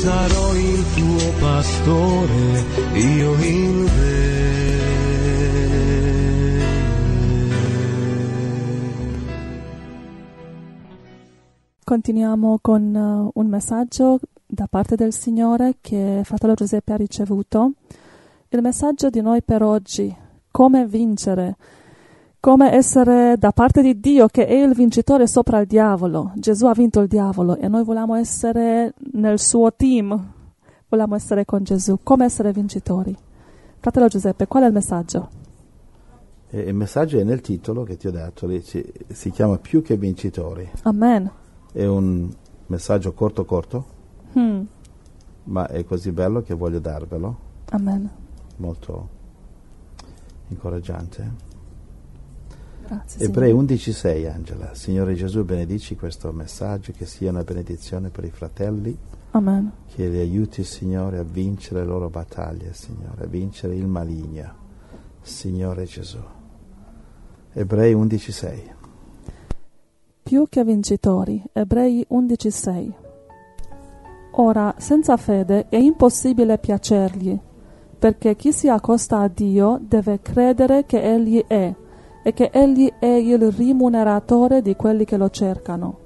sarò il tuo pastore, io in te. Continuiamo con un messaggio da parte del Signore che fratello Giuseppe ha ricevuto. Il messaggio di noi per oggi: come vincere, come essere da parte di Dio che è il vincitore sopra il diavolo. Gesù ha vinto il diavolo e noi vogliamo essere nel suo team, vogliamo essere con Gesù. Come essere vincitori? Fratello Giuseppe, qual è il messaggio? Il messaggio è nel titolo che ti ho dato, si chiama Più che vincitori. Amen. È un messaggio corto, ma è così bello che voglio darvelo. Amen. Molto incoraggiante. Grazie, Ebrei 11,6, Angela. Signore Gesù, benedici questo messaggio, che sia una benedizione per i fratelli. Amen. Che li aiuti, Signore, a vincere le loro battaglie, Signore, a vincere il maligno, Signore Gesù. Ebrei 11,6. Più che vincitori. Ebrei 11,6. Ora, senza fede è impossibile piacergli, perché chi si accosta a Dio deve credere che Egli è, e che Egli è il rimuneratore di quelli che lo cercano.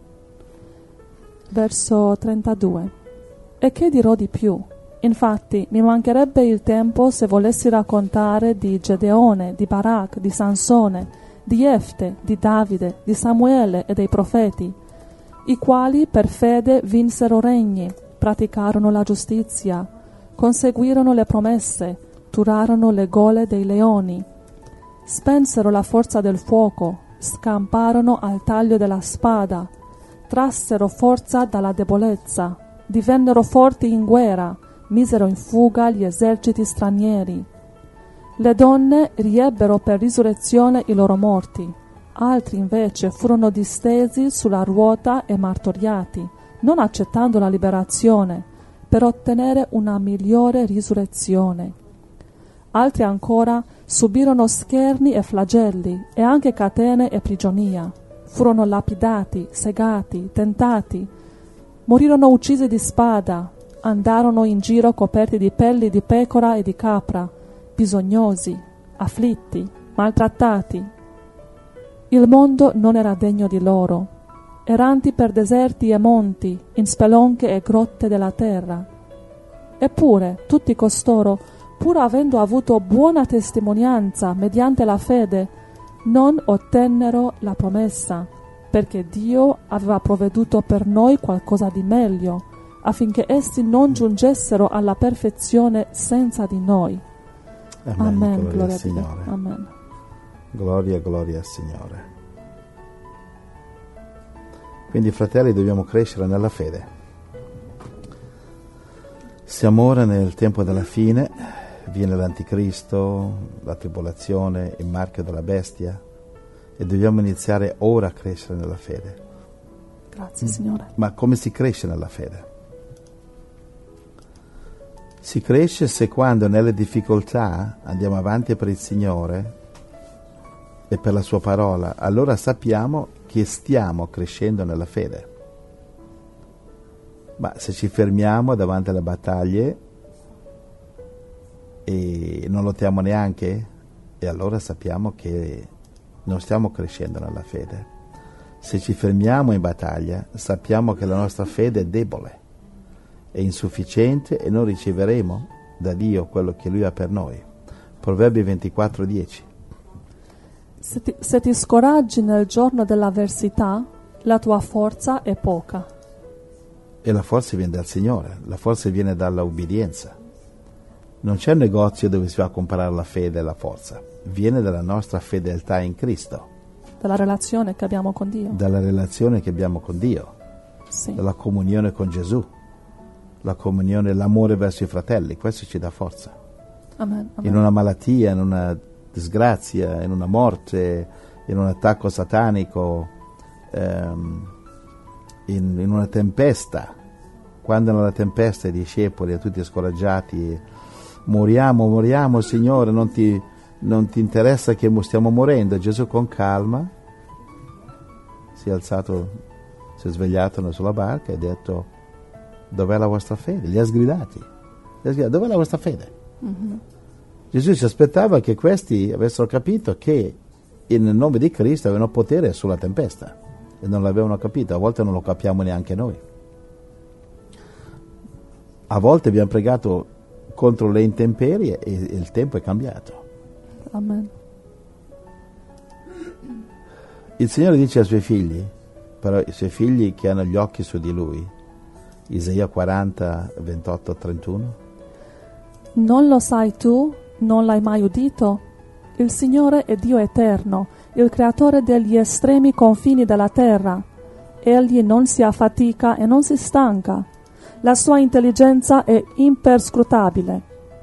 Verso 32. E che dirò di più? Infatti, mi mancherebbe il tempo se volessi raccontare di Gedeone, di Barak, di Sansone, di Jefte, di Davide, di Samuele e dei profeti, i quali per fede vinsero regni, praticarono la giustizia, conseguirono le promesse, turarono le gole dei leoni, spensero la forza del fuoco, scamparono al taglio della spada, trassero forza dalla debolezza, divennero forti in guerra, misero in fuga gli eserciti stranieri. Le donne riebbero per risurrezione i loro morti, altri invece furono distesi sulla ruota e martoriati, non accettando la liberazione, per ottenere una migliore risurrezione. Altri ancora subirono scherni e flagelli, e anche catene e prigionia. Furono lapidati, segati, tentati, morirono uccisi di spada, andarono in giro coperti di pelli di pecora e di capra, bisognosi, afflitti, maltrattati. Il mondo non era degno di loro, erranti per deserti e monti, in spelonche e grotte della terra. Eppure tutti costoro, pur avendo avuto buona testimonianza mediante la fede, non ottennero la promessa, perché Dio aveva provveduto per noi qualcosa di meglio, affinché essi non giungessero alla perfezione senza di noi. Amen. Gloria al Signore. Amen. Gloria al Signore. Quindi, fratelli, dobbiamo crescere nella fede. Siamo ora nel tempo della fine, viene l'anticristo, la tribolazione, il marchio della bestia, e dobbiamo iniziare ora a crescere nella fede. Grazie, Signore. Ma come si cresce nella fede? Si cresce se quando nelle difficoltà andiamo avanti per il Signore e per la sua parola, allora sappiamo che stiamo crescendo nella fede. Ma se ci fermiamo davanti alle battaglie e non lottiamo neanche, e allora sappiamo che non stiamo crescendo nella fede. Se ci fermiamo in battaglia, sappiamo che la nostra fede è debole, è insufficiente e non riceveremo da Dio quello che Lui ha per noi. Proverbi 24:10. Se ti scoraggi nel giorno dell'avversità, la tua forza è poca. E la forza viene dal Signore, la forza viene dalla ubbidienza. Non c'è un negozio dove si va a comprare la fede e la forza. Viene dalla nostra fedeltà in Cristo. Dalla relazione che abbiamo con Dio. Dalla relazione che abbiamo con Dio. Sì. Dalla comunione con Gesù. La comunione, l'amore verso i fratelli. Questo ci dà forza. Amen. In una malattia, in una disgrazia, in una morte, in un attacco satanico, in una tempesta. Quando nella tempesta i discepoli, tutti scoraggiati, moriamo, Signore, non ti interessa che stiamo morendo. Gesù con calma si è alzato, si è svegliato sulla barca e ha detto: dov'è la vostra fede? Li ha sgridati. Dov'è la vostra fede? Gesù si aspettava che questi avessero capito che nel nome di Cristo avevano potere sulla tempesta e non l'avevano capito. A volte non lo capiamo neanche noi. A volte abbiamo pregato contro le intemperie e il tempo è cambiato. Amen. Il Signore dice ai suoi figli, però i suoi figli che hanno gli occhi su di Lui, Isaia 40, 28, 31. Non lo sai tu? Non l'hai mai udito? Il Signore è Dio eterno, il creatore degli estremi confini della terra. Egli non si affatica e non si stanca. La sua intelligenza è imperscrutabile.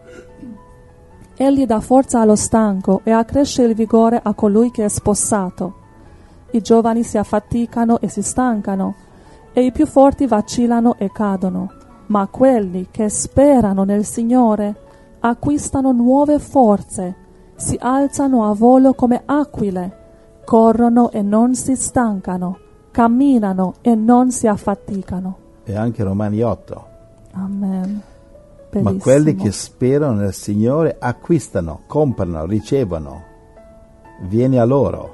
Egli dà forza allo stanco e accresce il vigore a colui che è spossato. I giovani si affaticano e si stancano, e i più forti vacillano e cadono. Ma quelli che sperano nel Signore acquistano nuove forze, si alzano a volo come aquile, corrono e non si stancano, camminano e non si affaticano. E anche Romani 8. Amen. Bellissimo. Ma quelli che sperano nel Signore acquistano, comprano, ricevono, viene a loro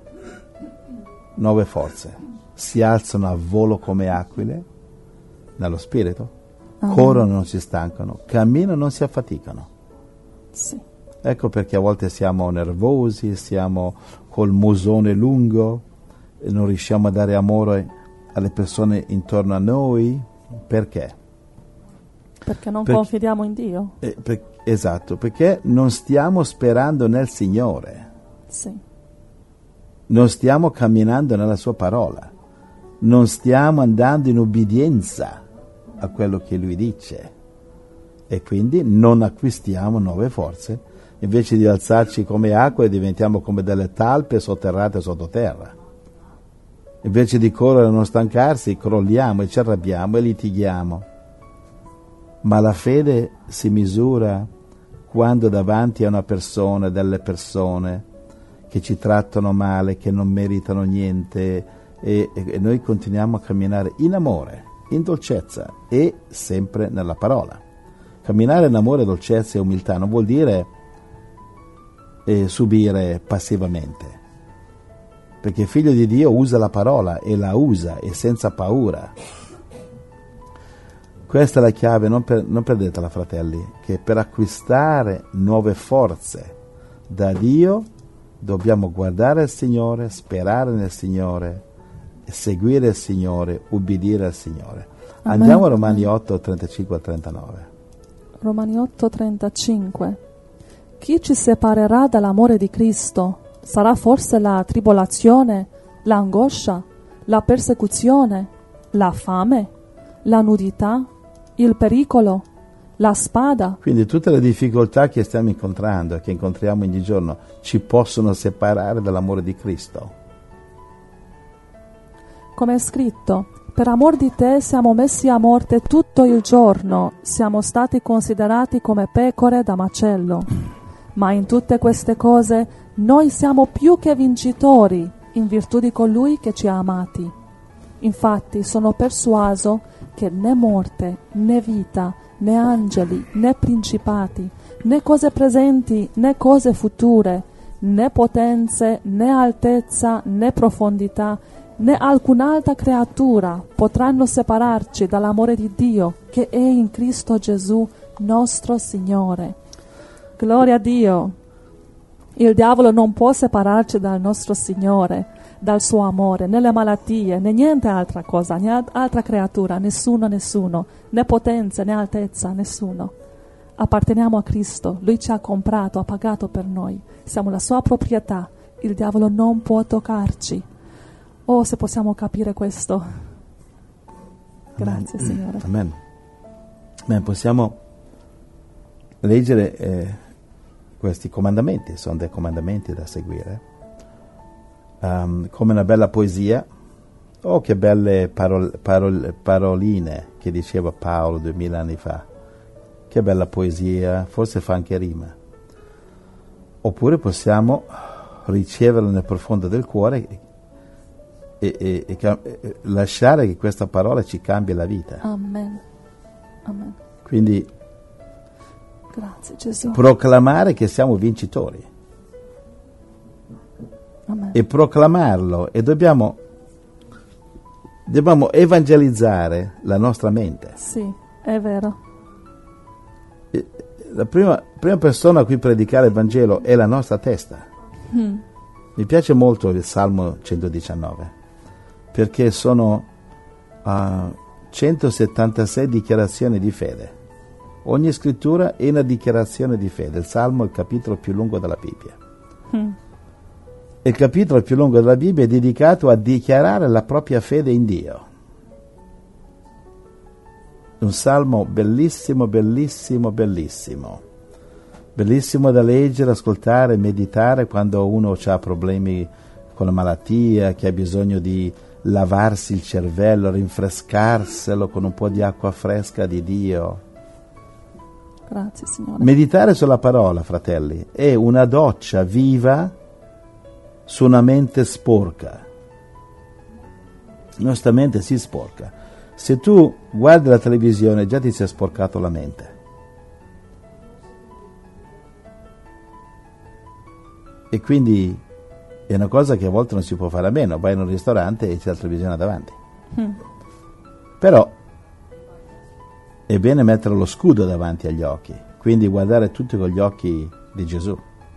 nuove forze, si alzano a volo come aquile nello spirito, corrono non si stancano, camminano non si affaticano. Sì. Ecco perché a volte siamo nervosi, siamo col musone lungo e non riusciamo a dare amore alle persone intorno a noi. Perché? Perché non confidiamo in Dio. Esatto, perché non stiamo sperando nel Signore. Sì. Non stiamo camminando nella sua parola, non stiamo andando in obbedienza a quello che Lui dice e quindi non acquistiamo nuove forze, invece di alzarci come acqua diventiamo come delle talpe sotterrate sottoterra. Invece di correre e non stancarsi, crolliamo e ci arrabbiamo e litighiamo. Ma la fede si misura quando davanti a una persona, delle persone che ci trattano male, che non meritano niente e noi continuiamo a camminare in amore, in dolcezza e sempre nella parola. Camminare in amore, dolcezza e umiltà non vuol dire subire passivamente, perché il figlio di Dio usa la parola e la usa e senza paura. Questa è la chiave, non perdetela fratelli, che per acquistare nuove forze da Dio dobbiamo guardare il Signore, sperare nel Signore, seguire il Signore, ubbidire al Signore. Amen. Andiamo a Romani 8, 35 al 39. Romani 8, 35. Chi ci separerà dall'amore di Cristo? Sarà forse la tribolazione, l'angoscia, la persecuzione, la fame, la nudità, il pericolo, la spada? Quindi tutte le difficoltà che stiamo incontrando e che incontriamo ogni giorno ci possono separare dall'amore di Cristo. Come è scritto, per amor di te siamo messi a morte tutto il giorno, siamo stati considerati come pecore da macello. Ma in tutte queste cose noi siamo più che vincitori in virtù di colui che ci ha amati. Infatti sono persuaso che né morte, né vita, né angeli, né principati, né cose presenti, né cose future, né potenze, né altezza, né profondità, né alcun'altra creatura potranno separarci dall'amore di Dio che è in Cristo Gesù nostro Signore. Gloria a Dio! Il diavolo non può separarci dal nostro Signore, dal suo amore, né le malattie, né niente altra cosa, né altra creatura, nessuno, né potenza, né altezza, nessuno. Apparteniamo a Cristo, Lui ci ha comprato, ha pagato per noi, siamo la sua proprietà, il diavolo non può toccarci. Oh, se possiamo capire questo. Grazie, Signore. Amen. Beh, possiamo leggere questi comandamenti, sono dei comandamenti da seguire, come una bella poesia. Oh, che belle paroline che diceva Paolo 2000 anni fa. Che bella poesia, forse fa anche rima. Oppure possiamo riceverlo nel profondo del cuore e lasciare che questa parola ci cambi la vita. Amen. Amen. Quindi Grazie Gesù. proclamare che siamo vincitori Amen. e proclamarlo, e dobbiamo evangelizzare la nostra mente. Sì, è vero. La prima persona a cui predicare il Vangelo è la nostra testa. Mi piace molto il Salmo 119, perché sono 176 dichiarazioni di fede. Ogni scrittura è una dichiarazione di fede. Il Salmo è il capitolo più lungo della Bibbia. Il capitolo più lungo della Bibbia è dedicato a dichiarare la propria fede in Dio. Un salmo bellissimo, bellissimo, bellissimo. Bellissimo da leggere, ascoltare, meditare quando uno ha problemi con la malattia, che ha bisogno di lavarsi il cervello, rinfrescarselo con un po' di acqua fresca di Dio. Grazie Signore. Meditare sulla parola, fratelli, è una doccia viva su una mente sporca. La nostra mente si sporca. Se tu guardi la televisione già ti si è sporcato la mente. E quindi è una cosa che a volte non si può fare a meno. Vai in un ristorante e c'è la televisione davanti. Però è bene mettere lo scudo davanti agli occhi, quindi guardare tutti con gli occhi di Gesù.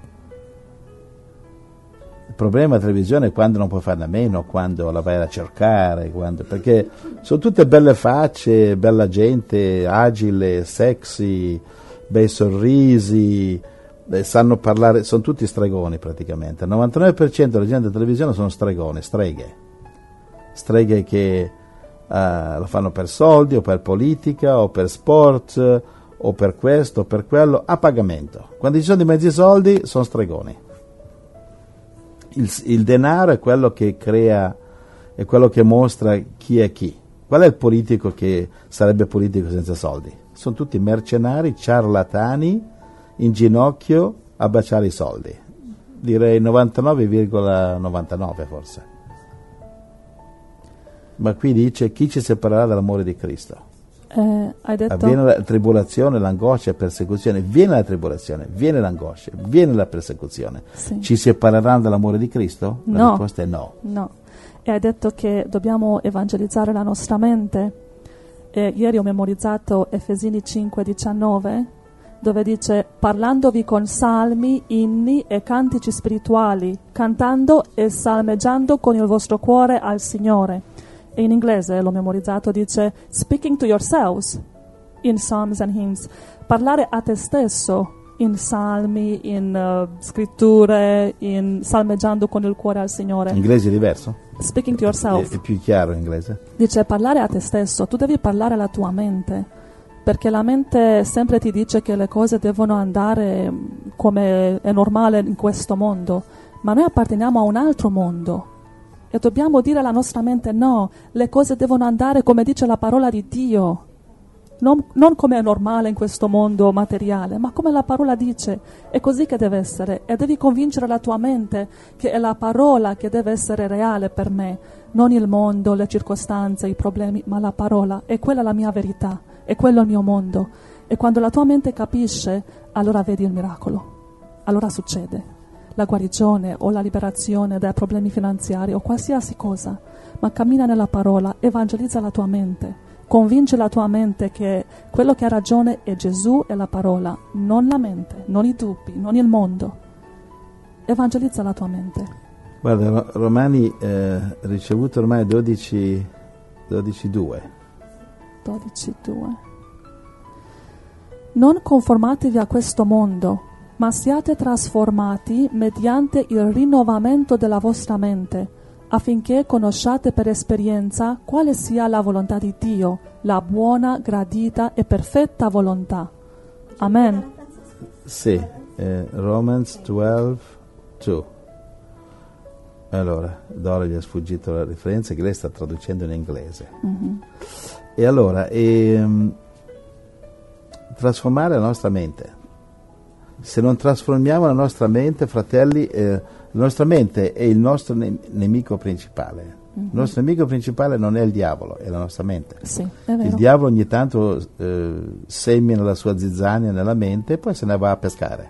Il problema della televisione è quando non puoi farne a meno, quando la vai a cercare, perché sono tutte belle facce, bella gente, agile, sexy, bei sorrisi, sanno parlare, sono tutti stregoni praticamente. Il 99% della gente della televisione sono stregoni, streghe che lo fanno per soldi o per politica o per sport o per questo o per quello, a pagamento. Quando ci sono di mezzi soldi sono stregoni. Il denaro è quello che crea, è quello che mostra chi è chi. Qual è il politico che sarebbe politico senza soldi? Sono tutti mercenari, ciarlatani, in ginocchio a baciare i soldi. Direi 99,99 forse. Ma qui dice: chi ci separerà dall'amore di Cristo? Hai detto? Avviene la tribolazione, l'angoscia e persecuzione. Viene la tribolazione, viene l'angoscia, viene la persecuzione. Sì. Ci separeranno dall'amore di Cristo? La No. risposta è no. No. E hai detto che dobbiamo evangelizzare la nostra mente. E ieri ho memorizzato Efesini 5:19, dove dice: parlandovi con salmi, inni e cantici spirituali, cantando e salmeggiando con il vostro cuore al Signore. E in inglese l'ho memorizzato, dice speaking to yourselves in psalms and hymns, parlare a te stesso in salmi, in scritture, in salmeggiando con il cuore al Signore. In inglese è diverso? Speaking to yourself. È più chiaro in inglese? Dice parlare a te stesso, tu devi parlare alla tua mente, perché la mente sempre ti dice che le cose devono andare come è normale in questo mondo, ma noi apparteniamo a un altro mondo. E dobbiamo dire alla nostra mente: no, le cose devono andare come dice la parola di Dio, non come è normale in questo mondo materiale, ma come la parola dice. È così che deve essere, e devi convincere la tua mente che è la parola che deve essere reale per me, non il mondo, le circostanze, i problemi, ma la parola. E quella è la mia verità, è quello il mio mondo. E quando la tua mente capisce, allora vedi il miracolo, allora succede la guarigione o la liberazione dai problemi finanziari o qualsiasi cosa. Ma cammina nella parola, evangelizza la tua mente, convince la tua mente che quello che ha ragione è Gesù e la parola, non la mente, non i dubbi, non il mondo. Evangelizza la tua mente. Guarda, Romani ricevuto ormai 12:2. 12:2. Non conformatevi a questo mondo, ma siate trasformati mediante il rinnovamento della vostra mente, affinché conosciate per esperienza quale sia la volontà di Dio, la buona, gradita e perfetta volontà. Amen. Sì, Romans 12:2. Allora, Dora gli è sfuggito la referenza che lei sta traducendo in inglese. E allora, trasformare la nostra mente. Se non trasformiamo la nostra mente, fratelli, la nostra mente è il nostro nemico principale. Il nostro nemico principale non è il diavolo, è la nostra mente. Sì, è vero. Il diavolo ogni tanto semina la sua zizzania nella mente e poi se ne va a pescare.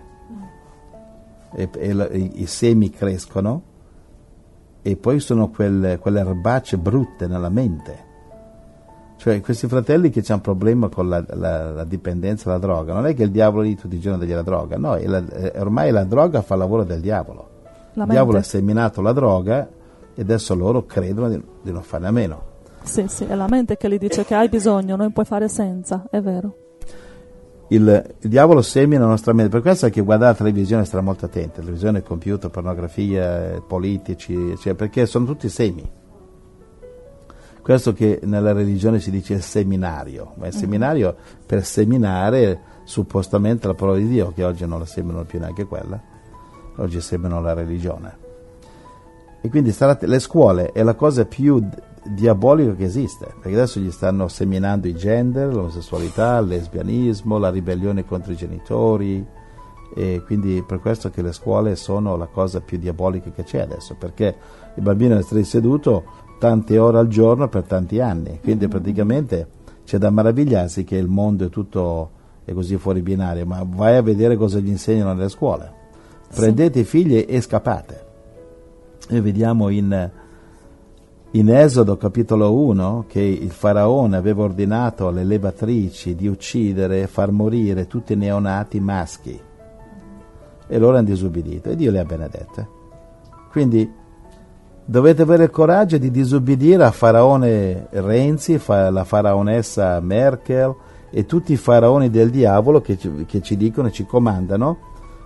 I semi crescono e poi sono quelle erbacce brutte nella mente. Cioè questi fratelli che hanno un problema con la dipendenza alla droga, non è che il diavolo lì tutti i giorni dagli la droga, no, ormai la droga fa il lavoro del diavolo. Il diavolo ha seminato la droga e adesso loro credono di non farne a meno. Sì, è la mente che gli dice che hai bisogno, non puoi fare senza, è vero. Il diavolo semina la nostra mente, per questo è che guardare la televisione stare molto attenti, televisione, computer, pornografia, politici, cioè, perché sono tutti semi. Questo che nella religione si dice seminario, ma il seminario per seminare suppostamente la parola di Dio, che oggi non la seminano più neanche quella, oggi seminano la religione. E quindi le scuole è la cosa più diabolica che esiste, perché adesso gli stanno seminando i gender, l'omosessualità, il lesbianismo, la ribellione contro i genitori, e quindi per questo che le scuole sono la cosa più diabolica che c'è adesso, perché il bambino deve essere seduto tante ore al giorno per tanti anni, quindi praticamente c'è da meravigliarsi che il mondo è così fuori binario, ma vai a vedere cosa gli insegnano nelle scuole. Prendete i figli e scappate. Noi vediamo in Esodo capitolo 1 che il faraone aveva ordinato alle levatrici di uccidere e far morire tutti i neonati maschi, e loro hanno disubbidito e Dio le ha benedette. Quindi dovete avere il coraggio di disubbidire a faraone Renzi, la faraonessa Merkel e tutti i faraoni del diavolo che ci dicono e ci comandano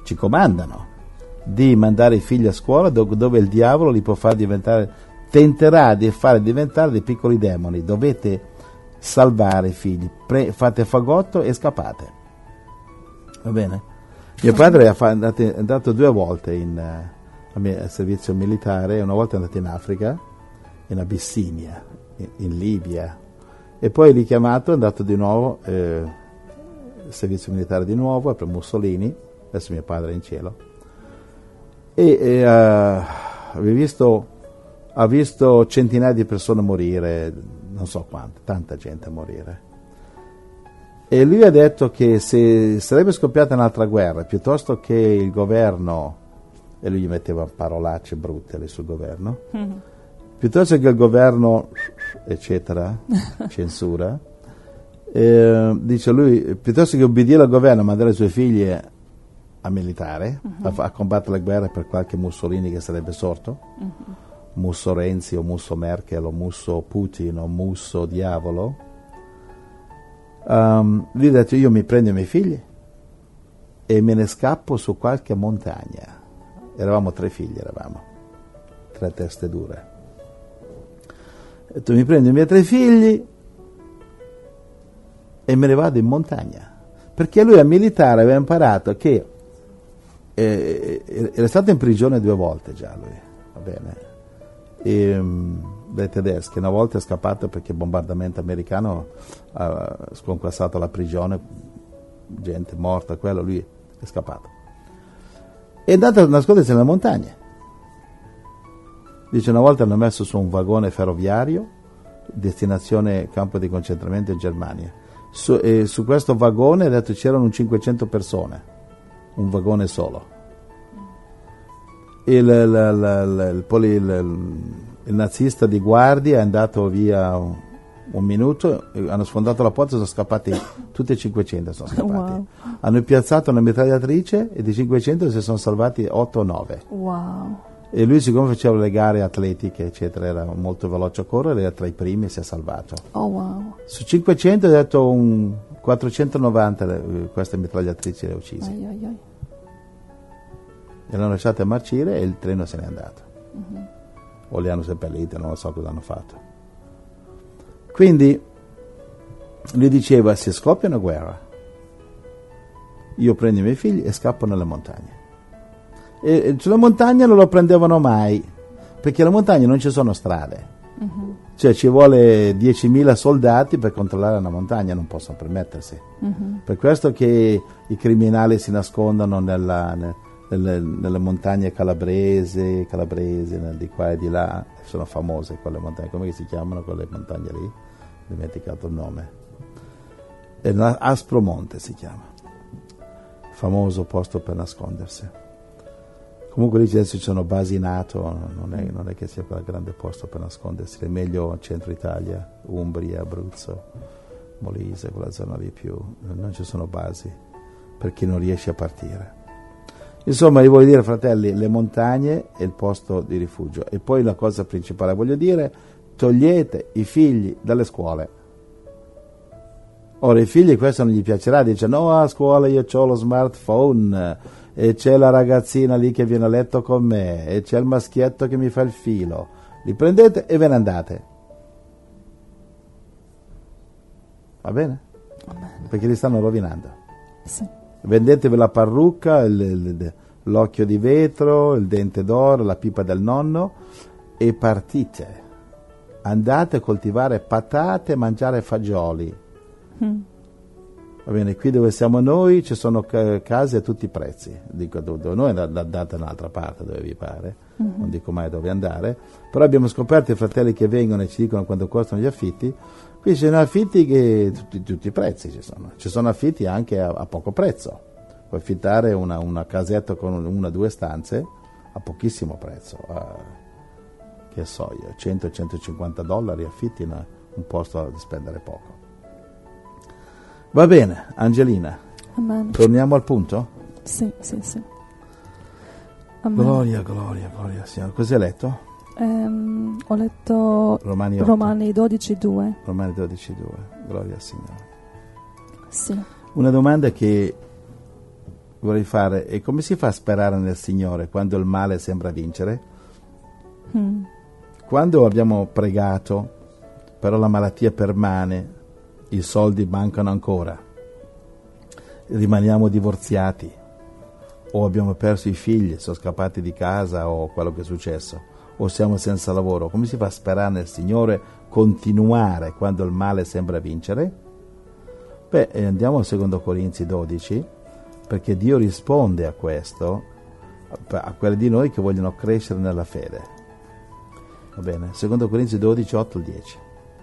di mandare i figli a scuola dove il diavolo li può far diventare, tenterà di fare diventare dei piccoli demoni. Dovete salvare i figli, fate fagotto e scappate. Va bene? Mio padre è andato 2 volte al servizio militare, una volta è andato in Africa, in Abissinia, in Libia, e poi richiamato è andato di nuovo al servizio militare di nuovo per Mussolini, adesso mio padre è in cielo, e ha visto centinaia di persone morire, non so quante, tanta gente morire. E lui ha detto che se sarebbe scoppiata un'altra guerra, piuttosto che il governo, e lui gli metteva parolacce brutte lì sul governo, piuttosto che il governo, eccetera, censura, dice lui, piuttosto che obbedire al governo e mandare i suoi figli a militare, a combattere la guerra per qualche Mussolini che sarebbe sorto, Musso Renzi o Musso Merkel o Musso Putin o Musso Diavolo, lui ha detto io mi prendo i miei figli e me ne scappo su qualche montagna. Eravamo 3 figli, 3 teste dure. Tu mi prendi i miei 3 figli e me ne vado in montagna, perché lui a militare aveva imparato che era stato in prigione 2 volte già lui, va bene, dai tedeschi. Una volta è scappato perché il bombardamento americano ha sconquassato la prigione, gente morta, quello, lui è scappato. È andato a nascondersi nelle montagne. Dice una volta hanno messo su un vagone ferroviario, destinazione campo di concentramento in Germania. Su questo vagone, ha detto, c'erano 500 persone, un vagone solo. Il nazista di guardia è andato via un minuto, hanno sfondato la porta e sono scappati, tutti e 500 sono scappati. Wow. Hanno piazzato una mitragliatrice e di 500 si sono salvati 8 o 9. Wow. E lui, siccome faceva le gare atletiche eccetera, era molto veloce a correre, era tra i primi e si è salvato. Oh wow. Su 500 ha detto 490 queste mitragliatrici le ha uccise. Ai. E l'hanno lasciate marcire e il treno se n'è andato. O le hanno seppellite, non lo so cosa hanno fatto. Quindi lui diceva, se scoppia una guerra, io prendo i miei figli e scappo nelle montagne. E sulla montagna non lo prendevano mai, perché alla montagna non ci sono strade. Cioè ci vuole 10.000 soldati per controllare una montagna, non possono permettersi. Per questo che i criminali si nascondono nelle montagne calabresi, di qua e di là, sono famose quelle montagne, come si chiamano quelle montagne lì? Ho dimenticato il nome. Aspromonte si chiama, famoso posto per nascondersi. Comunque lì adesso ci sono basi NATO, non è che sia un grande posto per nascondersi, è meglio centro Italia, Umbria, Abruzzo, Molise, quella zona lì più, non ci sono basi per chi non riesce a partire. Insomma, io voglio dire, fratelli, le montagne è il posto di rifugio. E poi la cosa principale, voglio dire, togliete i figli dalle scuole. Ora i figli questo non gli piacerà, dice no, a scuola io ho lo smartphone e c'è la ragazzina lì che viene a letto con me e c'è il maschietto che mi fa il filo. Li prendete e ve ne andate. Va bene? Perché li stanno rovinando. Sì. Vendetevi la parrucca, l'occhio di vetro, il dente d'oro, la pipa del nonno e partite. Andate a coltivare patate e mangiare fagioli. Va bene, qui dove siamo noi ci sono case a tutti i prezzi. Dico, dove noi andate da un'altra parte dove vi pare, non dico mai dove andare, però abbiamo scoperto i fratelli che vengono e ci dicono quanto costano gli affitti. Qui ci sono affitti che tutti i prezzi ci sono affitti anche a poco prezzo. Puoi affittare una casetta con 1 o 2 stanze a pochissimo prezzo, che so io, $100-150 affitti un posto da spendere poco. Va bene, Angelina. Amen. Torniamo al punto? Sì. Amen. Gloria, Signore. Cos'hai letto? Ho letto Romani 8. Romani 12:2. Romani 12:2. Gloria al Signore. Sì. Una domanda che vorrei fare è: come si fa a sperare nel Signore quando il male sembra vincere? Quando abbiamo pregato, però la malattia permane, i soldi mancano ancora, rimaniamo divorziati o abbiamo perso i figli, sono scappati di casa o quello che è successo, o siamo senza lavoro, come si fa a sperare nel Signore, continuare quando il male sembra vincere? Beh, andiamo a 2 Corinzi 12, perché Dio risponde a questo, a quelli di noi che vogliono crescere nella fede. Va bene? 2 Corinzi 12, 8-10.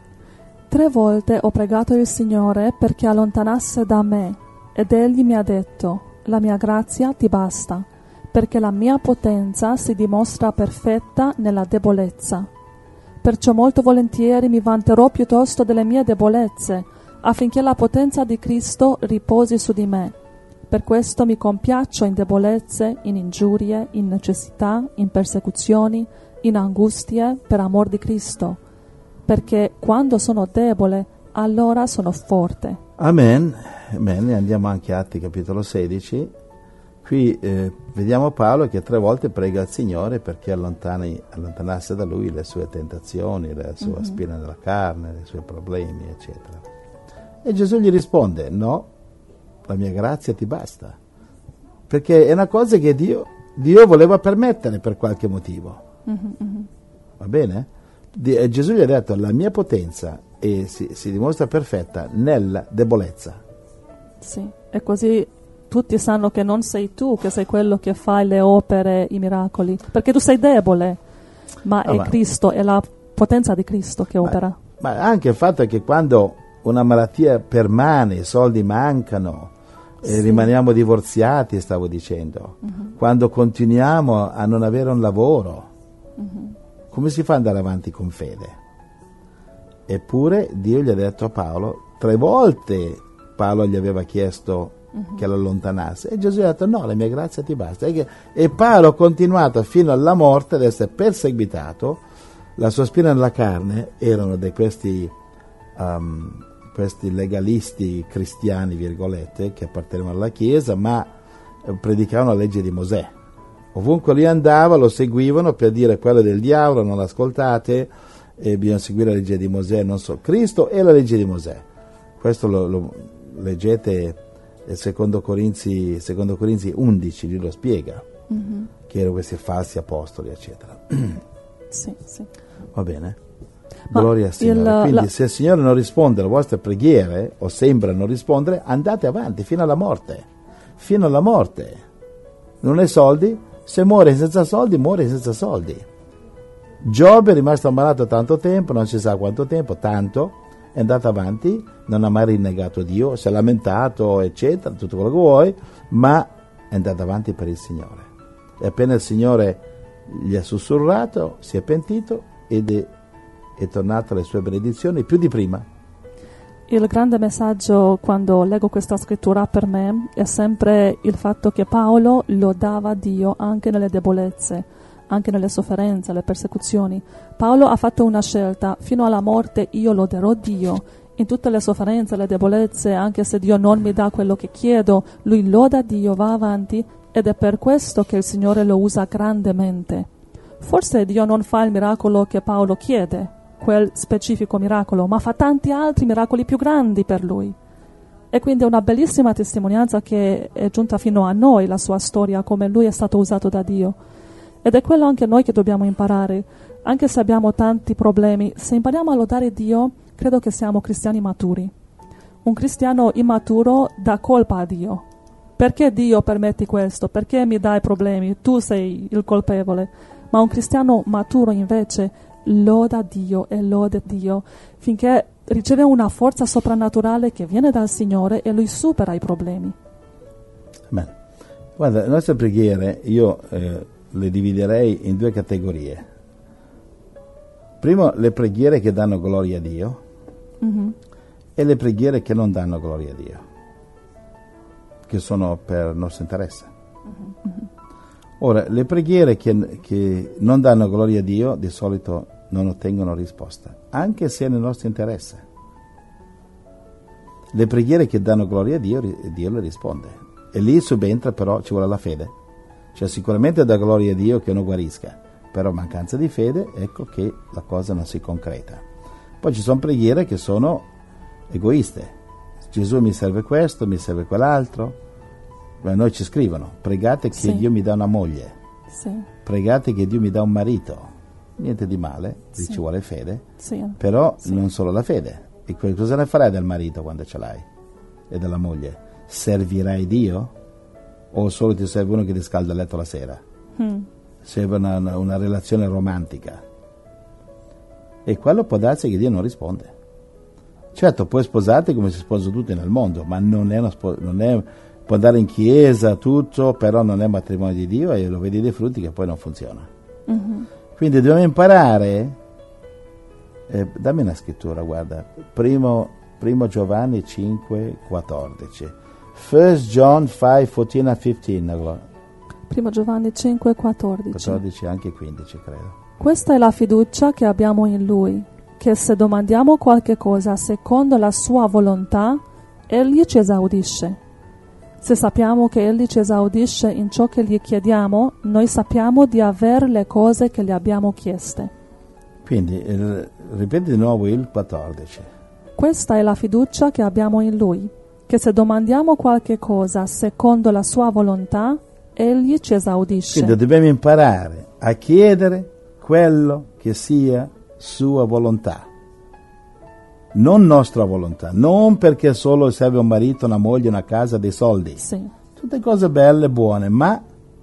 3 volte ho pregato il Signore perché allontanasse da me, ed Egli mi ha detto: la mia grazia ti basta, perché la mia potenza si dimostra perfetta nella debolezza. Perciò molto volentieri mi vanterò piuttosto delle mie debolezze, affinché la potenza di Cristo riposi su di me. Per questo mi compiaccio in debolezze, in ingiurie, in necessità, in persecuzioni, in angustie, per amor di Cristo. Perché quando sono debole, allora sono forte. Amen. Bene, andiamo anche a Atti capitolo 16. Qui vediamo Paolo che 3 volte prega al Signore perché allontanasse da lui le sue tentazioni, la sua spina nella carne, i suoi problemi, eccetera. E Gesù gli risponde: no, la mia grazia ti basta. Perché è una cosa che Dio voleva permettere per qualche motivo. Va bene? Gesù gli ha detto: la mia potenza si dimostra perfetta nella debolezza. Sì, e così tutti sanno che non sei tu che sei quello che fai le opere, i miracoli, perché tu sei debole, ma è Cristo, è la potenza di Cristo che opera. Ma anche il fatto è che quando una malattia permane, i soldi mancano, rimaniamo divorziati, stavo dicendo, quando continuiamo a non avere un lavoro, come si fa ad andare avanti con fede? Eppure Dio gli ha detto a Paolo, 3 volte Paolo gli aveva chiesto che lo allontanasse e Gesù gli ha detto: no, la mia grazia ti basta. E Paolo ha continuato fino alla morte ad essere perseguitato. La sua spina nella carne erano di questi legalisti cristiani, virgolette, che appartenevano alla Chiesa, ma predicavano la legge di Mosè. Ovunque lui andava lo seguivano per dire: quello del diavolo, non l'ascoltate, e bisogna seguire la legge di Mosè, non so, Cristo e la legge di Mosè. Questo lo leggete 2 Corinzi 11, lui lo spiega, che erano questi falsi apostoli, eccetera. Sì. Va bene? Gloria al Signore. Quindi se il Signore non risponde alle vostre preghiere, o sembra non rispondere, andate avanti fino alla morte. Fino alla morte. non hai soldi, se muori senza soldi, muori senza soldi. Giobbe è rimasto malato tanto tempo, non si sa quanto tempo, tanto, è andato avanti, non ha mai rinnegato Dio, si è lamentato, eccetera, tutto quello che vuoi, ma è andato avanti per il Signore. E appena il Signore gli ha sussurrato, si è pentito ed è tornato alle sue benedizioni più di prima. Il grande messaggio quando leggo questa scrittura per me è sempre il fatto che Paolo lodava Dio anche nelle debolezze, anche nelle sofferenze, le persecuzioni. Paolo ha fatto una scelta: fino alla morte io loderò Dio. In tutte le sofferenze, le debolezze, anche se Dio non mi dà quello che chiedo, lui loda Dio, va avanti, ed è per questo che il Signore lo usa grandemente. Forse Dio non fa il miracolo che Paolo chiede, quel specifico miracolo, ma fa tanti altri miracoli più grandi per lui. E quindi è una bellissima testimonianza che è giunta fino a noi, la sua storia, come lui è stato usato da Dio. Ed è quello anche noi che dobbiamo imparare. Anche se abbiamo tanti problemi, se impariamo a lodare Dio, credo che siamo cristiani maturi. Un cristiano immaturo dà colpa a Dio. Perché Dio permetti questo? Perché mi dai problemi? Tu sei il colpevole. Ma un cristiano maturo invece loda Dio e lode Dio finché riceve una forza soprannaturale che viene dal Signore e lui supera i problemi. Bene. Guarda, le nostre preghiere io le dividerei in due categorie. Primo, le preghiere che danno gloria a Dio e le preghiere che non danno gloria a Dio, che sono per nostro interesse. Ora, le preghiere che non danno gloria a Dio di solito non ottengono risposta, anche se è nel nostro interesse. Le preghiere che danno gloria a Dio, Dio le risponde. E lì subentra però, ci vuole la fede. Cioè sicuramente dà gloria a Dio che uno guarisca, però mancanza di fede, ecco che la cosa non si concreta. Poi ci sono preghiere che sono egoiste. Gesù mi serve questo, mi serve quell'altro. Beh, noi ci scrivono, pregate che Dio mi dà una moglie, pregate che Dio mi dà un marito. Niente di male, ci vuole fede, però non solo la fede. E cosa ne farai del marito quando ce l'hai? E della moglie? Servirai Dio? O solo ti serve uno che ti scalda il letto la sera? Serve una relazione romantica. E quello può darsi che Dio non risponde. Certo, puoi sposarti come si sposano tutti nel mondo, ma non è può andare in chiesa, tutto, però non è matrimonio di Dio e lo vedi dei frutti che poi non funziona. Quindi dobbiamo imparare, dammi una scrittura, guarda, primo Giovanni 5,14. 1 John 5:14 a 15. Primo Giovanni 5,14. 14 anche 15 credo. Questa è la fiducia che abbiamo in Lui, che se domandiamo qualche cosa secondo la sua volontà, Egli ci esaudisce. Se sappiamo che Egli ci esaudisce in ciò che gli chiediamo, noi sappiamo di avere le cose che gli abbiamo chieste. Quindi, ripeti di nuovo il 14. Questa è la fiducia che abbiamo in Lui, che se domandiamo qualche cosa secondo la sua volontà, Egli ci esaudisce. Quindi dobbiamo imparare a chiedere quello che sia sua volontà. Non nostra volontà, non perché solo serve un marito, una moglie, una casa, dei soldi. Tutte cose belle, buone, ma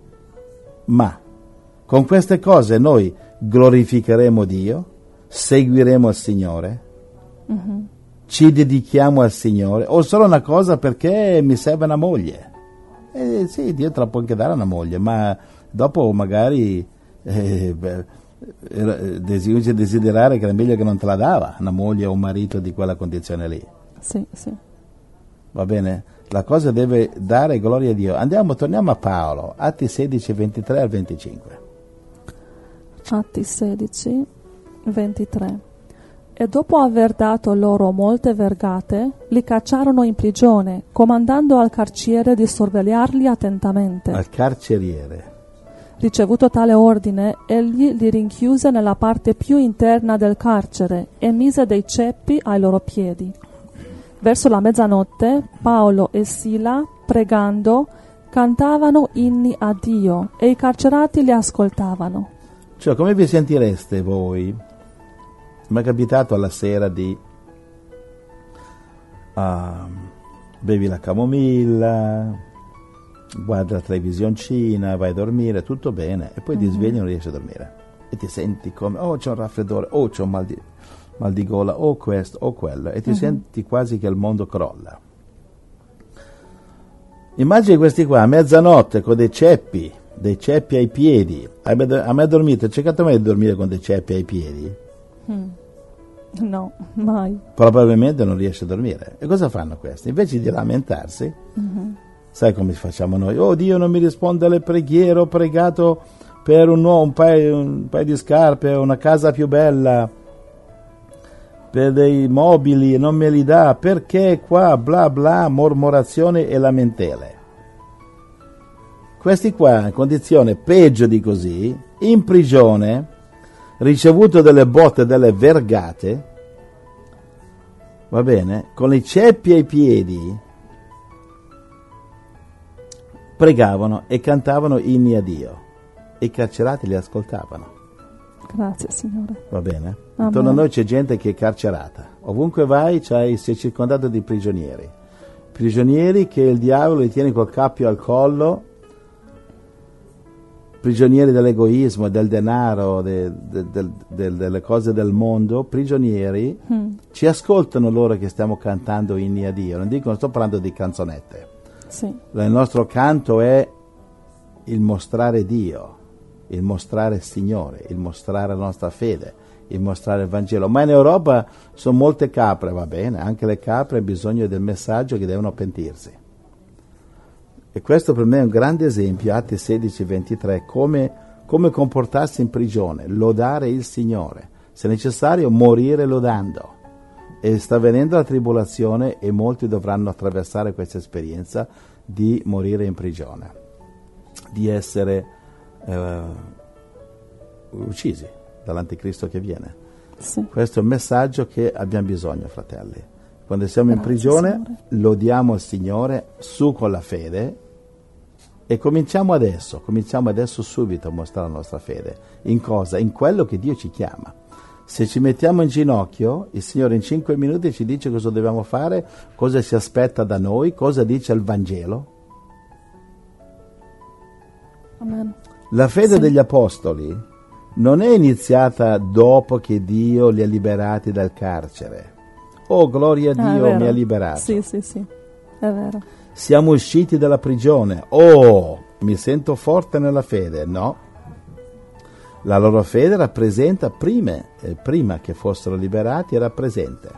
con queste cose noi glorificheremo Dio, seguiremo il Signore, ci dedichiamo al Signore, o solo una cosa perché mi serve una moglie. Sì, Dio te la può anche dare una moglie, ma dopo magari desiderare che era meglio che non te la dava una moglie o un marito di quella condizione lì. Sì. Va bene? La cosa deve dare gloria a Dio. Torniamo a Paolo, Atti 16, 23 al 25. Atti 16, 23. E dopo aver dato loro molte vergate, li cacciarono in prigione, comandando al carciere di sorvegliarli attentamente. Al carceriere. Ricevuto tale ordine, egli li rinchiuse nella parte più interna del carcere e mise dei ceppi ai loro piedi. Verso la mezzanotte, Paolo e Sila, pregando, cantavano inni a Dio e i carcerati li ascoltavano. Cioè, come vi sentireste voi? Mi è capitato alla sera di bevi la camomilla, guarda la televisioncina, vai a dormire, tutto bene, e poi ti svegli e non riesci a dormire. E ti senti come, oh c'ho un raffreddore, oh c'ho un mal di gola, oh questo, oh quello, e ti senti quasi che il mondo crolla. Immagini questi qua a mezzanotte con dei ceppi ai piedi. Hai mai dormito? Hai cercato mai di dormire con dei ceppi ai piedi? No, mai. Probabilmente non riesci a dormire. E cosa fanno questi? Invece di lamentarsi, sai come facciamo noi? Oh Dio non mi risponde alle preghiere, ho pregato per un paio di scarpe, una casa più bella, per dei mobili, non me li dà, perché qua bla bla, mormorazione e lamentele. Questi qua in condizione peggio di così, in prigione, ricevuto delle botte, delle vergate, va bene, con i ceppi ai piedi, pregavano e cantavano inni a Dio, e i carcerati li ascoltavano. Grazie, Signore. Va bene? Amen. Intorno a noi c'è gente che è carcerata. Ovunque vai sei circondato di prigionieri. Prigionieri che il diavolo li tiene col cappio al collo, prigionieri dell'egoismo, del denaro, delle cose del mondo, prigionieri. Ci ascoltano loro che stiamo cantando inni a Dio. Non sto parlando di canzonette. Sì. Il nostro canto è il mostrare Dio, il mostrare il Signore, il mostrare la nostra fede, il mostrare il Vangelo. Ma in Europa sono molte capre, va bene, anche le capre hanno bisogno del messaggio che devono pentirsi. E questo per me è un grande esempio, Atti 16:23, come comportarsi in prigione, lodare il Signore, se necessario morire lodando. E sta venendo la tribolazione e molti dovranno attraversare questa esperienza di morire in prigione, di essere uccisi dall'anticristo che viene. Sì. Questo è un messaggio che abbiamo bisogno, fratelli. Quando siamo in Grazie, prigione, Signore. lodiamo il Signore, su con la fede, e cominciamo adesso subito a mostrare la nostra fede. In cosa? In quello che Dio ci chiama. Se ci mettiamo in ginocchio, il Signore in 5 minuti ci dice cosa dobbiamo fare, cosa si aspetta da noi, cosa dice il Vangelo. Amen. La fede Sì. degli apostoli non è iniziata dopo che Dio li ha liberati dal carcere. Oh, gloria a È Dio, vero. mi ha liberato. Sì, è vero. Siamo usciti dalla prigione. Oh, mi sento forte nella fede. No. La loro fede rappresenta, prima che fossero liberati, era presente.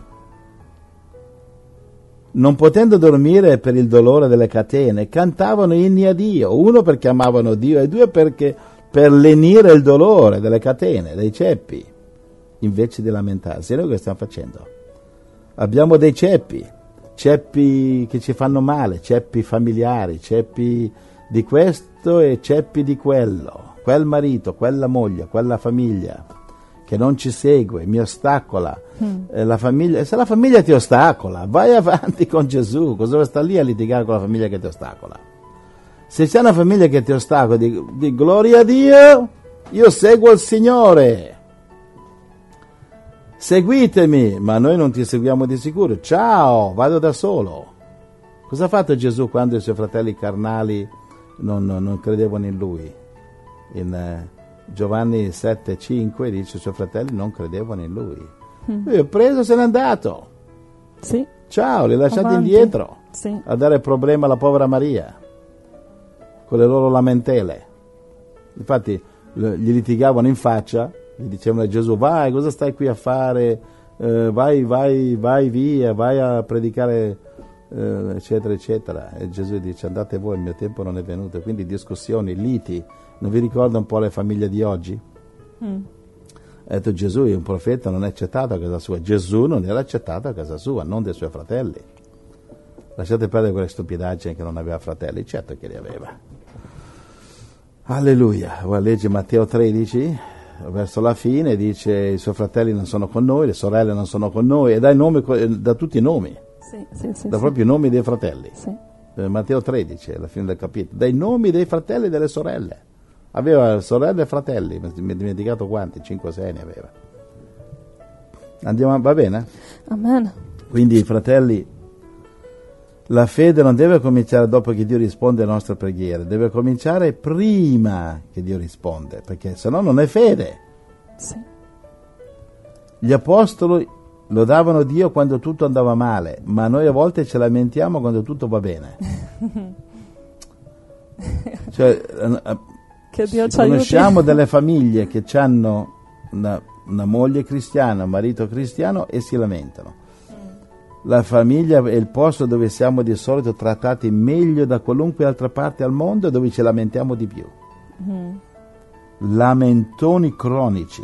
Non potendo dormire per il dolore delle catene, cantavano inni a Dio. Uno, perché amavano Dio, e due, perché per lenire il dolore delle catene, dei ceppi, invece di lamentarsi. E noi che stiamo facendo? Abbiamo dei ceppi che ci fanno male, ceppi familiari, ceppi di questo e ceppi di quello, quel marito, quella moglie, quella famiglia che non ci segue, mi ostacola, la famiglia. E se la famiglia ti ostacola, vai avanti con Gesù, cosa sta lì a litigare con la famiglia che ti ostacola? Se c'è una famiglia che ti ostacola, di gloria a Dio, io seguo il Signore. Seguitemi, ma noi non ti seguiamo di sicuro. Ciao, vado da solo. Cosa ha fatto Gesù quando i suoi fratelli carnali non credevano in lui? In Giovanni 7,5 dice: i suoi fratelli non credevano in lui. Lui è preso e se n'è andato. Sì. Ciao, li ha lasciati Avanti. indietro Sì. a dare problema alla povera Maria con le loro lamentele. Infatti gli litigavano in faccia, gli dicevano a Gesù: vai, cosa stai qui a fare? Vai via, vai a predicare, eccetera eccetera. E Gesù dice: andate voi, il mio tempo non è venuto. Quindi discussioni, liti. Non vi ricorda un po' le famiglie di oggi? Ha detto: Gesù è un profeta, non è accettato a casa sua. Gesù non era accettato a casa sua, non dai suoi fratelli. Lasciate perdere quelle stupidaggini che non aveva fratelli. Certo che li aveva. Alleluia. Ora legge Matteo 13, verso la fine, dice: i suoi fratelli non sono con noi, le sorelle non sono con noi, e dà il nome, da tutti i nomi, da proprio i nomi dei fratelli. Sì. Matteo 13, alla fine del capitolo, dai nomi dei fratelli e delle sorelle. Aveva sorelle e fratelli, mi ho dimenticato quanti, 5-6 ne aveva. Andiamo, va bene? Amen. Quindi, fratelli, La fede non deve cominciare dopo che Dio risponde alle nostre preghiere, deve cominciare prima che Dio risponde, perché se no non è fede. Sì. Gli apostoli lodavano Dio quando tutto andava male, ma noi a volte ci lamentiamo quando tutto va bene. Cioè, Che Dio ci aiuti. conosciamo delle famiglie che hanno una moglie cristiana, un marito cristiano e si lamentano. La famiglia è il posto dove siamo di solito trattati meglio da qualunque altra parte al mondo e dove ci lamentiamo di più. Lamentoni cronici.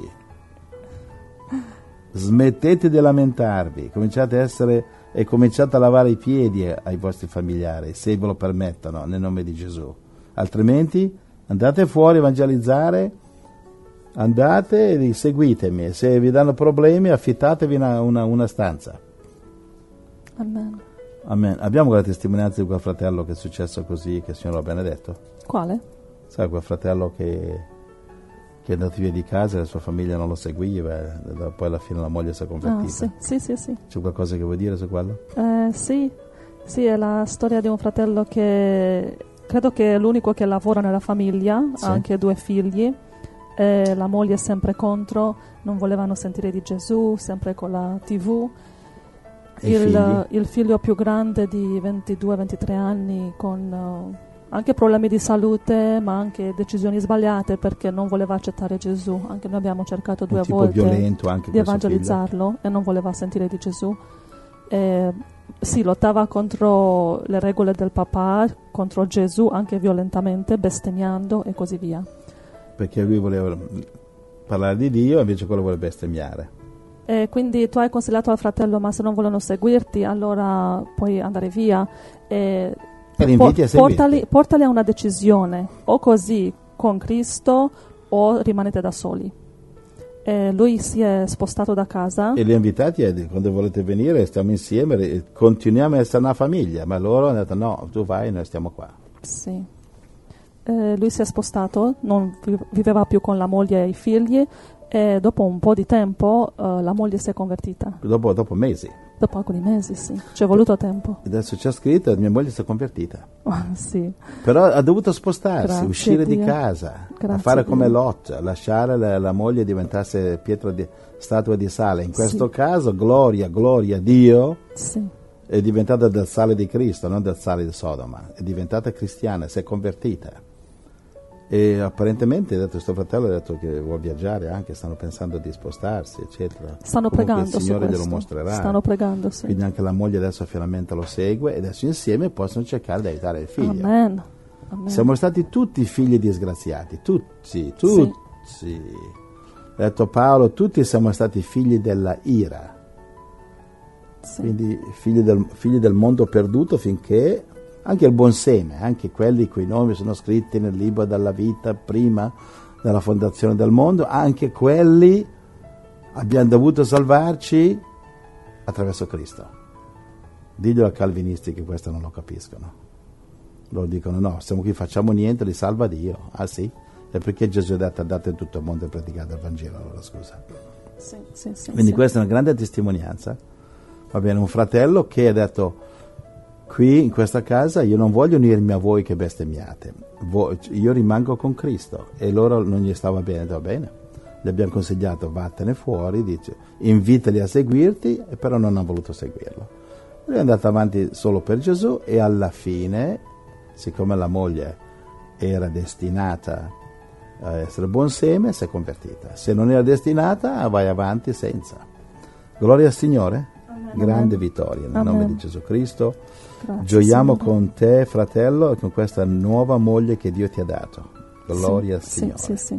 Smettete di lamentarvi, cominciate a lavare i piedi ai vostri familiari, se ve lo permettono, nel nome di Gesù. Altrimenti andate fuori a evangelizzare, andate e seguitemi. Se vi danno problemi, affittatevi una stanza. Amen. Amen. Abbiamo quella testimonianza di quel fratello che è successo così, che il Signore l'ha benedetto. Quale? Sai, quel fratello che è andato via di casa e la sua famiglia non lo seguiva, e poi alla fine la moglie si è convertita. Sì. C'è qualcosa che vuoi dire su quello? Sì, è la storia di un fratello che credo che è l'unico che lavora nella famiglia, Sì. ha anche 2 figli, la moglie è sempre contro, non volevano sentire di Gesù, sempre con la TV. Il figlio più grande di 22-23 anni con anche problemi di salute, ma anche decisioni sbagliate perché non voleva accettare Gesù. Anche noi abbiamo cercato 2 volte violento anche di evangelizzarlo e non voleva sentire di Gesù. Si lottava contro le regole del papà, contro Gesù anche violentemente, bestemmiando e così via. Perché lui voleva parlare di Dio, invece quello vuole bestemmiare. E quindi tu hai consigliato al fratello, ma se non vogliono seguirti allora puoi andare via. E inviti a seguirti. portali a una decisione, o così con Cristo o rimanete da soli. E lui si è spostato da casa. E li ha invitati quando volete venire, stiamo insieme, e continuiamo a essere una famiglia, ma loro hanno detto no, tu vai, noi stiamo qua. Sì. Lui si è spostato, non viveva più con la moglie e i figli, e dopo un po' di tempo la moglie si è convertita. Dopo mesi. Dopo alcuni mesi, sì. Ci è voluto tempo. Adesso c'è scritto, mia moglie si è convertita. Sì. Però ha dovuto spostarsi, Grazie uscire di Dio. casa, Grazie a fare come Dio. Lot, lasciare la moglie diventasse statua di sale. In questo caso, gloria a Dio, Sì. è diventata del sale di Cristo, non del sale di Sodoma. È diventata cristiana, si è convertita. E apparentemente questo fratello ha detto che vuole viaggiare anche, stanno pensando di spostarsi, eccetera. Stanno Comunque pregando il Signore su glielo questo. mostrerà. Stanno pregando, sì. Quindi anche la moglie adesso finalmente lo segue e adesso insieme possono cercare di aiutare il figlio. Amen. Siamo stati tutti figli disgraziati, tutti. Ha detto Paolo, tutti siamo stati figli della ira. Sì. Quindi figli del mondo perduto, finché anche il buon seme, anche quelli cui nomi sono scritti nel libro della vita prima della fondazione del mondo, anche quelli abbiamo dovuto salvarci attraverso Cristo. Diglielo ai calvinisti che questo non lo capiscono. Loro dicono no, siamo qui, facciamo niente, li salva Dio. Ah sì? E perché Gesù ha detto andate in tutto il mondo e predicate il Vangelo? Allora scusa. Sì. Quindi questa è una grande testimonianza. Va bene, un fratello che ha detto qui in questa casa io non voglio unirmi a voi che bestemmiate, io rimango con Cristo, e loro non gli stava bene, va bene, gli abbiamo consigliato vattene fuori, dice invitali a seguirti, e però non ha voluto seguirlo. Lui è andato avanti solo per Gesù e alla fine, siccome la moglie era destinata a essere buon seme, si è convertita. Se non era destinata, vai avanti senza. Gloria al Signore. Grande vittoria nel nome di Gesù Cristo. Grazie, Gioiamo Signore. con te, fratello, e con questa nuova moglie che Dio ti ha dato. Gloria al Signore. Sì.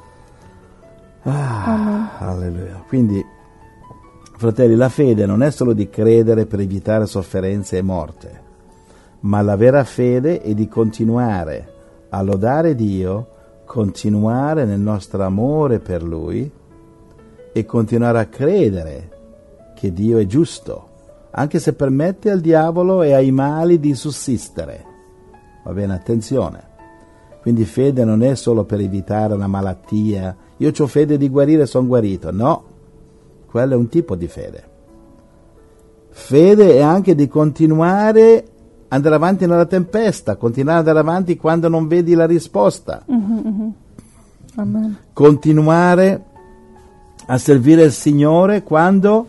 Alleluia. Quindi, fratelli, la fede non è solo di credere per evitare sofferenze e morte, ma la vera fede è di continuare a lodare Dio, continuare nel nostro amore per Lui e continuare a credere che Dio è giusto, anche se permette al diavolo e ai mali di sussistere. Va bene, attenzione. Quindi fede non è solo per evitare una malattia. Io ho fede di guarire e sono guarito. No, quello è un tipo di fede. Fede è anche di continuare andare avanti nella tempesta, continuare ad andare avanti quando non vedi la risposta. Amen. Continuare a servire il Signore quando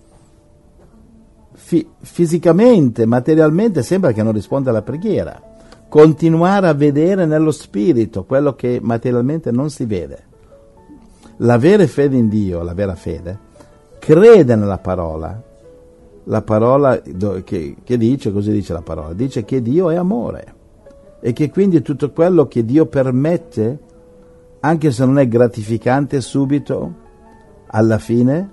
fisicamente, materialmente sembra che non risponda alla preghiera. Continuare a vedere nello spirito quello che materialmente non si vede. La vera fede in Dio, la vera fede, crede nella parola. La parola che dice, così dice la parola, dice che Dio è amore e che quindi tutto quello che Dio permette, anche se non è gratificante subito, alla fine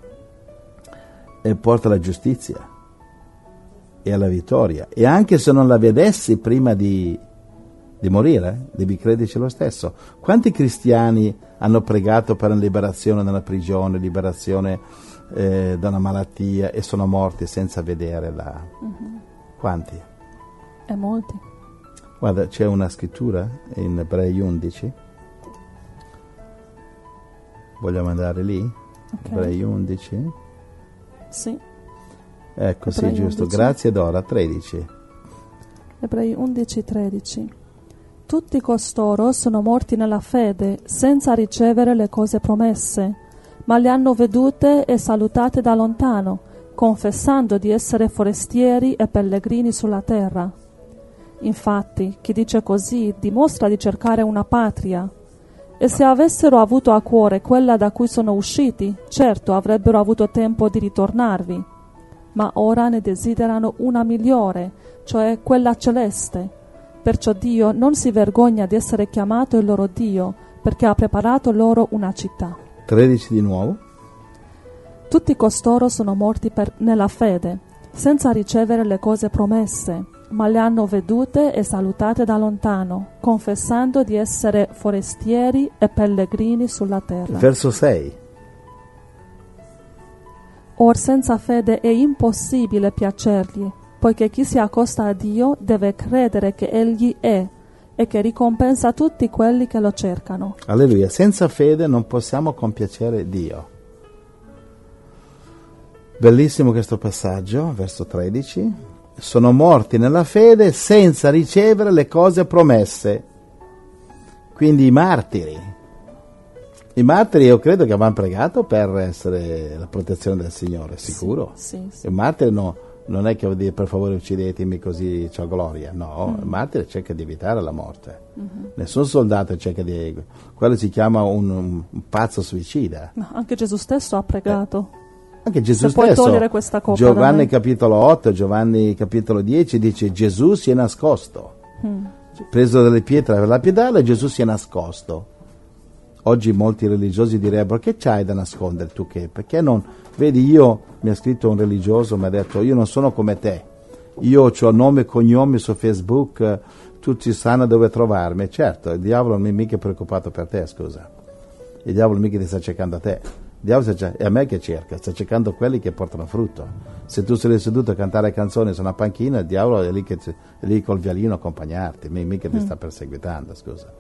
porta alla giustizia e alla vittoria. E anche se non la vedessi prima di morire, devi crederci lo stesso. Quanti cristiani hanno pregato per una liberazione dalla prigione, liberazione da una malattia e sono morti senza vedere la... Quanti? E molti. Guarda, c'è una scrittura in Ebrei 11. Vogliamo andare lì? Okay. Ebrei 11? Sì. Ecco, Ebrei sì, giusto. 11. Grazie Dora, 13. Ebrei 11:13. Tutti costoro sono morti nella fede, senza ricevere le cose promesse, ma le hanno vedute e salutate da lontano, confessando di essere forestieri e pellegrini sulla terra. Infatti, chi dice così dimostra di cercare una patria. E se avessero avuto a cuore quella da cui sono usciti, certo avrebbero avuto tempo di ritornarvi. Ma ora ne desiderano una migliore, cioè quella celeste. Perciò Dio non si vergogna di essere chiamato il loro Dio, perché ha preparato loro una città. 13 di nuovo. Tutti costoro sono morti nella fede, senza ricevere le cose promesse, ma le hanno vedute e salutate da lontano, confessando di essere forestieri e pellegrini sulla terra. Verso 6. Or senza fede è impossibile piacergli, poiché chi si accosta a Dio deve credere che Egli è e che ricompensa tutti quelli che lo cercano. Alleluia. Senza fede non possiamo compiacere Dio. Bellissimo questo passaggio, verso 13. Sono morti nella fede senza ricevere le cose promesse. Quindi i martiri io credo che avevano pregato per essere la protezione del Signore, sicuro. Sì. I martiri non è che vuol dire per favore uccidetemi così c'ho gloria, no, il martire cerca di evitare la morte. Nessun soldato cerca di... quello si chiama un pazzo suicida. Ma anche Gesù stesso ha pregato. Anche Gesù Se stesso, puoi togliere questa coppa da Giovanni me. capitolo 8, Giovanni capitolo 10 dice Gesù si è nascosto, preso dalle pietre per lapidare, Gesù si è nascosto. Oggi molti religiosi direbbero che c'hai da nascondere tu che? Perché non, vedi mi ha scritto un religioso, mi ha detto io non sono come te, io ho nome e cognome su Facebook, tutti sanno dove trovarmi. Certo, il diavolo non è mica preoccupato per te, scusa, il diavolo mica ti sta cercando a te. Il diavolo è a me che cerca, sta cercando quelli che portano frutto. Se tu sei seduto a cantare canzoni su una panchina, il diavolo è lì col violino a accompagnarti, mica ti sta perseguitando, scusa.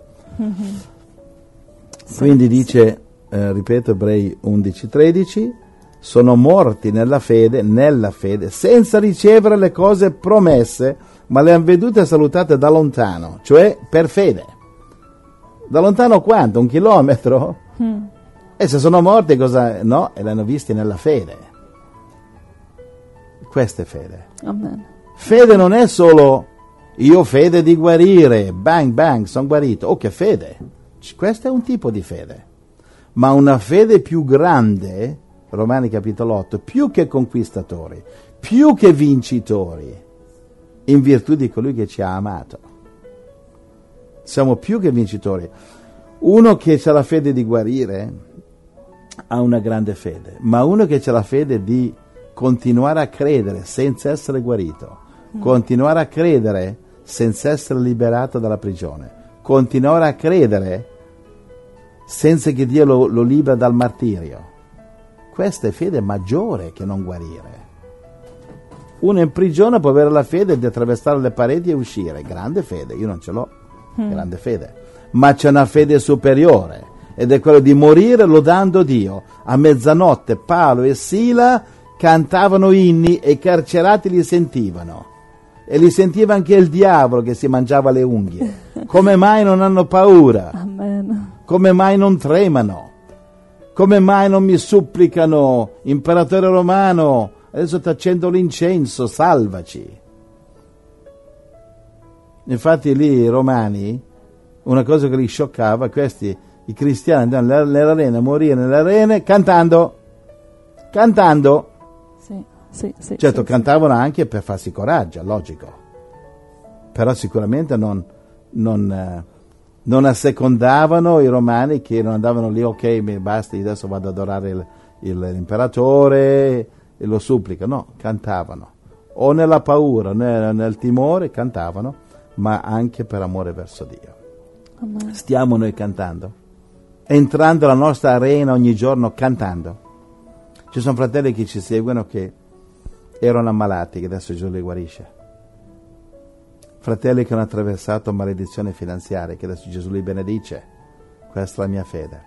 Quindi dice, ripeto, Ebrei 11:13, sono morti nella fede, senza ricevere le cose promesse, ma le hanno vedute e salutate da lontano, cioè per fede. Da lontano quanto? 1 chilometro? E se sono morti cosa? No, e l'hanno visti nella fede. Questa è fede. Amen. Fede non è solo io ho fede di guarire, bang bang, sono guarito. Oh, che fede! Questo è un tipo di fede. Ma una fede più grande, Romani capitolo 8, più che conquistatori, più che vincitori, in virtù di colui che ci ha amato. Siamo più che vincitori. Uno che ha la fede di guarire ha una grande fede, ma uno che ha la fede di continuare a credere senza essere guarito, continuare a credere senza essere liberato dalla prigione, continuare a credere senza che Dio lo libera dal martirio, questa è fede maggiore che non guarire. Uno in prigione può avere la fede di attraversare le pareti e uscire, grande fede, io non ce l'ho, grande fede, ma c'è una fede superiore, ed è quello di morire lodando Dio. A mezzanotte Paolo e Sila cantavano inni e i carcerati li sentivano. e li sentiva anche il diavolo che si mangiava le unghie. Come mai non hanno paura? Amen. Come mai non tremano? Come mai non mi supplicano, imperatore romano, adesso ti accendo l'incenso, salvaci? Infatti lì i romani, una cosa che li scioccava, questi, i cristiani andavano nell'arena, morire nelle arene cantando. Sì, Certo, sì, cantavano anche per farsi coraggio, logico. Però sicuramente non assecondavano i romani che non andavano lì, ok, mi basta, adesso vado ad adorare l'imperatore e lo supplico. No, cantavano. O nella paura, o nel timore, cantavano, ma anche per amore verso Dio. Amen. Stiamo noi cantando, entrando alla nostra arena ogni giorno cantando. Ci sono fratelli che ci seguono che erano ammalati, che adesso Gesù li guarisce. Fratelli che hanno attraversato maledizione finanziaria, che adesso Gesù li benedice. Questa è la mia fede.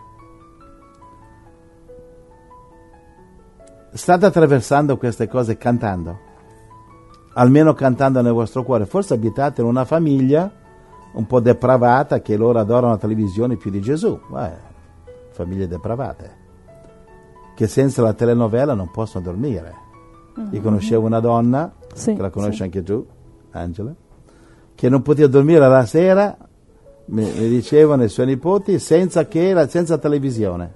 State attraversando queste cose cantando, almeno cantando nel vostro cuore. Forse abitate in una famiglia un po' depravata, che loro adorano la televisione più di Gesù. Famiglie depravate, che senza la telenovela non possono dormire. Io conoscevo una donna, Sì, che la conosci sì. anche tu, Angela, che non poteva dormire la sera, mi dicevano i suoi nipoti, senza televisione.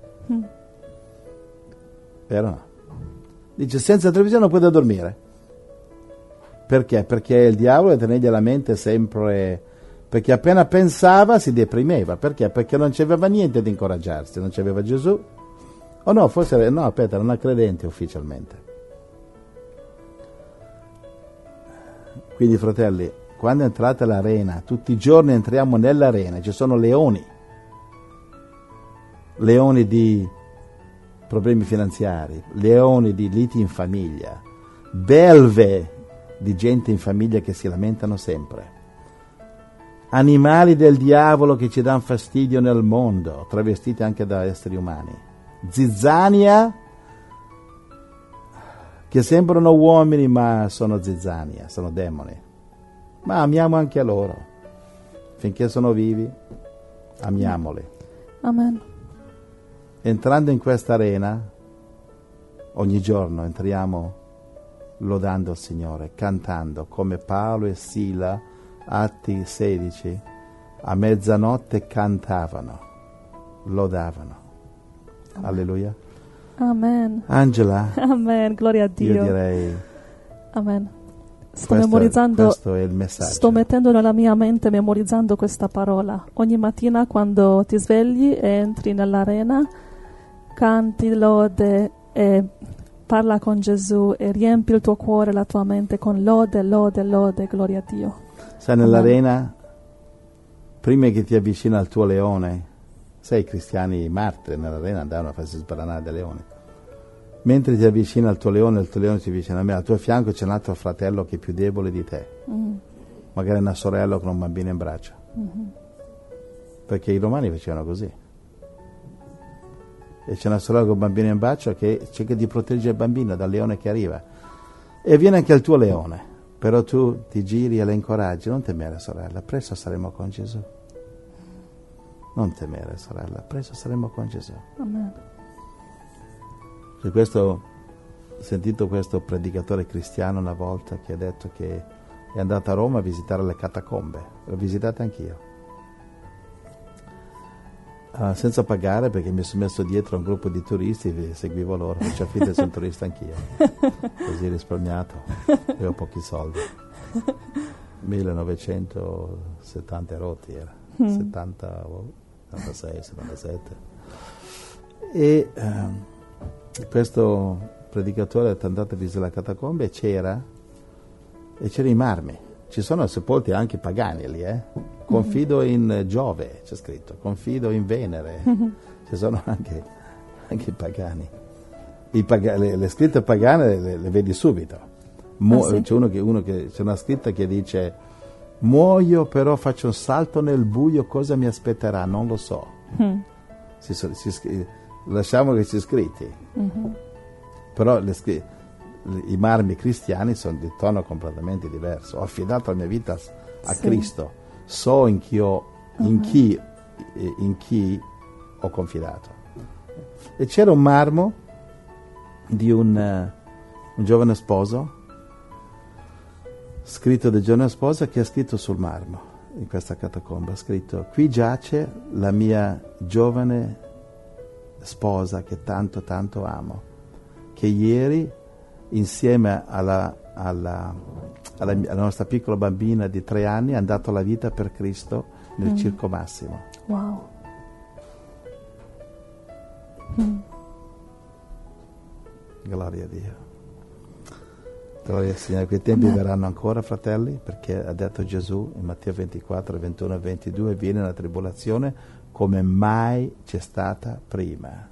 Vero no? Dice, senza televisione non poteva dormire. Perché? Perché il diavolo teneva la mente sempre... Perché appena pensava si deprimeva. Perché? Perché non c'aveva niente di incoraggiarsi, non c'aveva Gesù. O no, forse era una credente ufficialmente. Quindi fratelli, quando entrate all'arena, tutti i giorni entriamo nell'arena, ci sono leoni di problemi finanziari, leoni di liti in famiglia, belve di gente in famiglia che si lamentano sempre, animali del diavolo che ci danno fastidio nel mondo, travestiti anche da esseri umani, zizzania che sembrano uomini ma sono zizzania, sono demoni, ma amiamo anche loro, finché sono vivi amiamoli. Amen. Entrando in questa arena ogni giorno entriamo lodando il Signore, cantando come Paolo e Sila, Atti 16, a mezzanotte cantavano, lodavano. Alleluia. Amen. Angela, Amen. Gloria a Dio. io direi Amen. Sto memorizzando, questo è il messaggio. sto mettendo nella mia mente, memorizzando questa parola. Ogni mattina quando ti svegli e entri nell'arena, canti lode e parla con Gesù e riempi il tuo cuore, la tua mente con lode, lode, lode, gloria a Dio. Sai, nell'arena, prima che ti avvicina al tuo leone, sai, i cristiani martiri nell'arena andavano a farsi sbranare dai leoni. Mentre ti avvicina al tuo leone, il tuo leone si avvicina a me, al tuo fianco c'è un altro fratello che è più debole di te, magari una sorella con un bambino in braccio, perché i romani facevano così. E c'è una sorella con un bambino in braccio che cerca di proteggere il bambino dal leone che arriva, e viene anche il tuo leone, però tu ti giri e la incoraggi: non temere sorella, presto saremo con Gesù. Non temere sorella, presto saremo con Gesù. Amen. Ho sentito questo predicatore cristiano una volta che ha detto che è andato a Roma a visitare le catacombe. L'ho visitata anch'io, senza pagare, perché mi sono messo dietro a un gruppo di turisti e seguivo loro, faccio finta di essere un turista anch'io, così risparmiato, avevo pochi soldi. 1970 rotti era, 76, 77. E questo predicatore è andato a visitare la catacombe e c'era i marmi. Ci sono sepolti anche pagani lì, Confido in Giove, c'è scritto, confido in Venere, ci sono anche i pagani. Le scritte pagane le vedi subito. Sì? C'è una scritta che dice: muoio, però faccio un salto nel buio, cosa mi aspetterà? Non lo so. Lasciamo che sia scritti. Però i marmi cristiani sono di tono completamente diverso. Ho affidato la mia vita a Cristo, so in chi ho confidato. E c'era un marmo di un giovane sposo, scritto del giovane sposo, che ha scritto sul marmo, in questa catacomba, ha scritto: qui giace la mia giovane sposa che tanto tanto amo, che ieri insieme alla nostra piccola bambina di 3 anni ha dato la vita per Cristo nel Circo Massimo. Wow. Gloria a Dio. Gloria al Signore. Quei tempi verranno ancora, fratelli, perché ha detto Gesù in Matteo 24, 21 e 22: viene la tribolazione come mai c'è stata prima.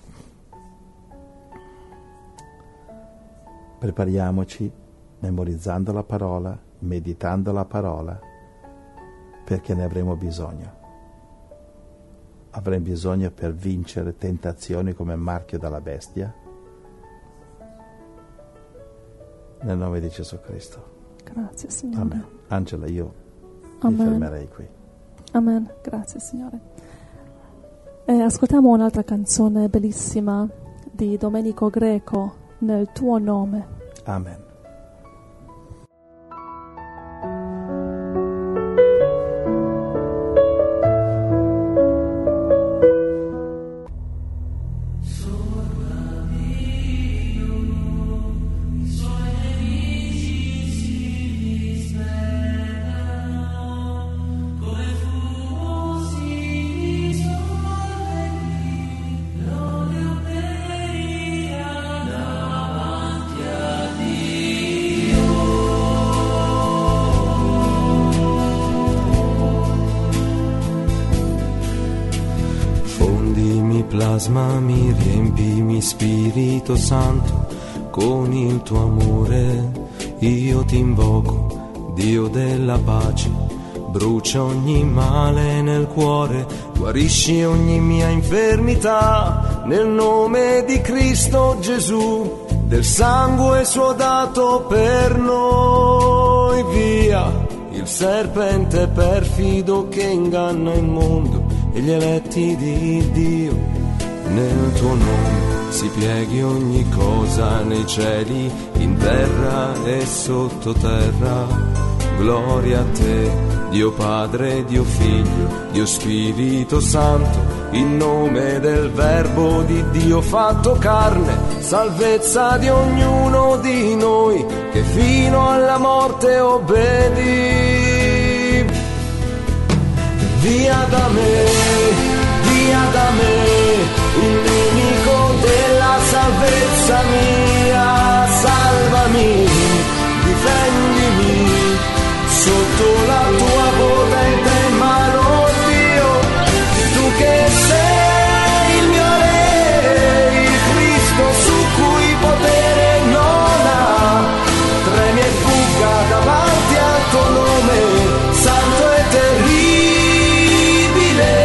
Prepariamoci memorizzando la parola, meditando la parola, perché ne avremo bisogno. Avremo bisogno per vincere tentazioni come marchio dalla bestia. Nel nome di Gesù Cristo. Grazie, Signore. Amen. Angela, io mi fermerei qui. Amen. Grazie, Signore. Ascoltiamo un'altra canzone bellissima di Domenico Greco, Nel tuo nome. Amen. Plasmami, riempimi Spirito Santo con il tuo amore, io ti invoco, Dio della pace, brucia ogni male nel cuore, guarisci ogni mia infermità, nel nome di Cristo Gesù, del sangue suo dato per noi, via il serpente perfido che inganna il mondo e gli eletti di Dio. Nel tuo nome si pieghi ogni cosa nei cieli, in terra e sottoterra. Gloria a te, Dio Padre, Dio Figlio, Dio Spirito Santo, in nome del Verbo di Dio fatto carne, salvezza di ognuno di noi che fino alla morte obbedì. Via da me, il nemico della salvezza mia, salvami, difendimi, sotto la tua potente mano, Dio, tu che sei il mio Re, il Cristo su cui potere non ha, tremi e fugga davanti al tuo nome, santo e terribile.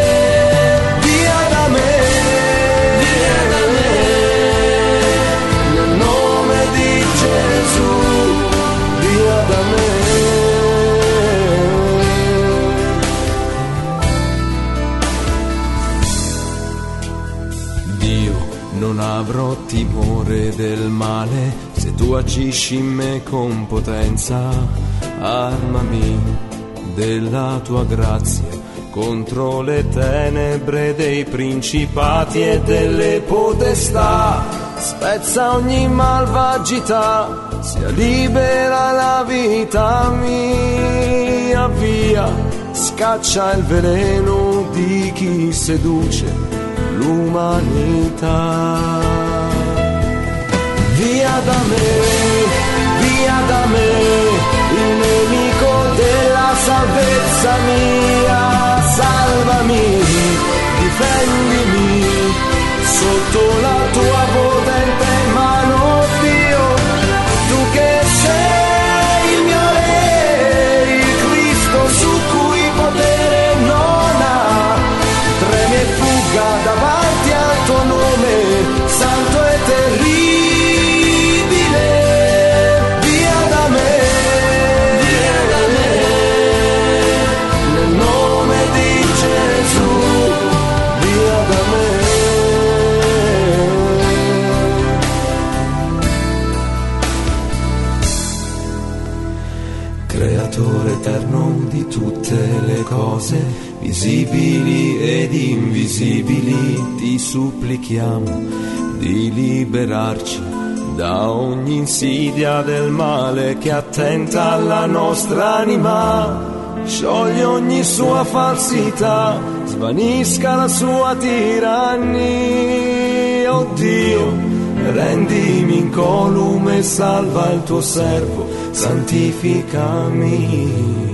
Non avrò timore del male se tu agisci in me con potenza, armami della tua grazia contro le tenebre dei principati e delle potestà, spezza ogni malvagità, sia libera la vita mia, via, scaccia il veleno di chi seduce l'umanità. Via da me, il nemico della salvezza mia, salvami, difendimi, sotto la tua potente mano, Dio, tu che sei il mio Re, il Cristo su cui potere non ha, tremi e fugga davanti al tuo nome, santo e terribile. Creatore eterno di tutte le cose, visibili ed invisibili, ti supplichiamo di liberarci da ogni insidia del male che attenta alla nostra anima. Sciogli ogni sua falsità, svanisca la sua tirannia. Oh Dio, rendimi incolume, salva il tuo servo, santificami.